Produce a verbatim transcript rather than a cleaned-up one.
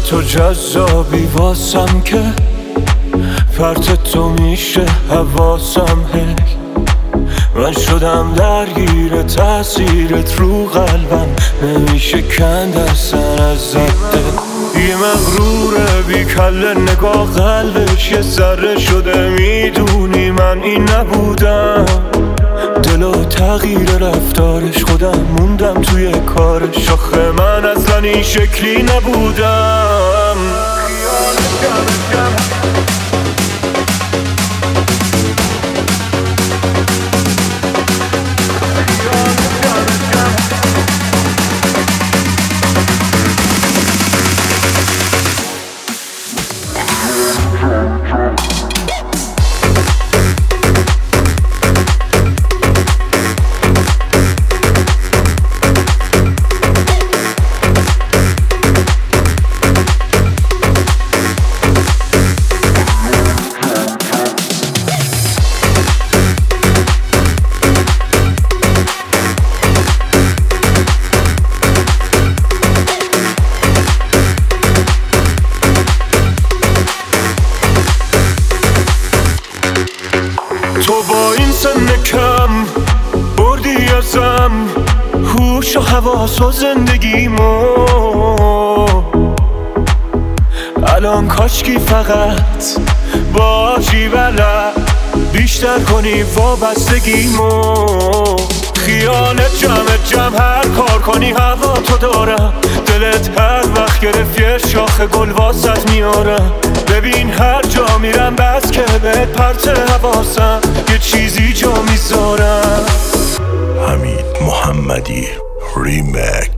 تو جذابی واسم که پرت تو میشه حواسم هی من شدم درگیر تأثیرت رو قلبم نمیشه کند اصلا ازت دل یه مغروره بی کله نگاه قلبش یه ذره شده میدونی من این نبودم دل و تغییر رفتارش خودم موندم توی کارش آخه من اصلا این شکلی نبودم تو با این سن کم بردی ازم هوش و حواس و زندگیمو الان کاشکی فقط باشی بلد بیشتر کنی وابستگیمو خیالت جمع جمع هر کار کنی هوا تو دارم دلت هر وقت گرفت یه شاخ گل واسط میارم ببین هر جا میرم بس که بهت پرت حواسم یه چیزی جا میذارم حمید محمدی ریمکس.